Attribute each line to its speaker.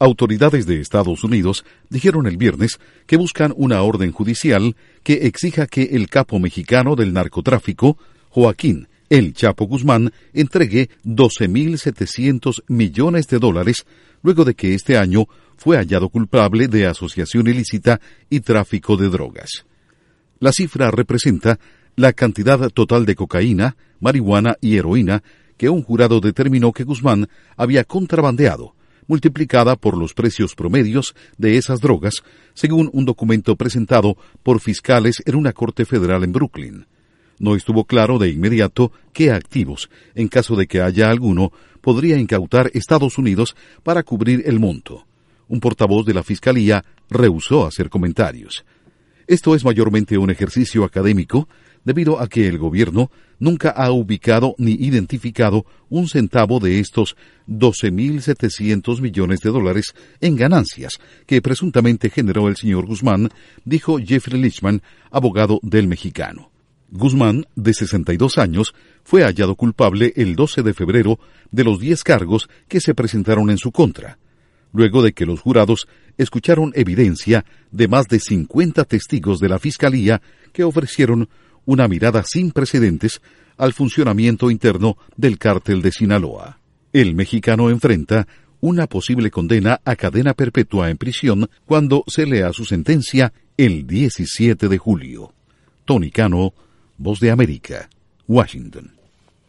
Speaker 1: Autoridades de Estados Unidos dijeron el viernes que buscan una orden judicial que exija que el capo mexicano del narcotráfico, Joaquín El Chapo Guzmán, entregue $12.700 millones luego de que este año fue hallado culpable de asociación ilícita y tráfico de drogas. La cifra representa la cantidad total de cocaína, marihuana y heroína que un jurado determinó que Guzmán había contrabandeado, multiplicada por los precios promedios de esas drogas, según un documento presentado por fiscales en una corte federal en Brooklyn. No estuvo claro de inmediato qué activos, en caso de que haya alguno, podría incautar Estados Unidos para cubrir el monto. Un portavoz de la Fiscalía rehusó hacer comentarios. Esto es mayormente un ejercicio académico, debido a que el gobierno nunca ha ubicado ni identificado un centavo de estos $12.700 millones en ganancias que presuntamente generó el señor Guzmán, dijo Jeffrey Lichman, abogado del mexicano. Guzmán, de 62 años, fue hallado culpable el 12 de febrero de los 10 cargos que se presentaron en su contra, luego de que los jurados escucharon evidencia de más de 50 testigos de la Fiscalía que ofrecieron una mirada sin precedentes al funcionamiento interno del cártel de Sinaloa. El mexicano enfrenta una posible condena a cadena perpetua en prisión cuando se lea su sentencia el 17 de julio. Tony Cano, Voz de América, Washington.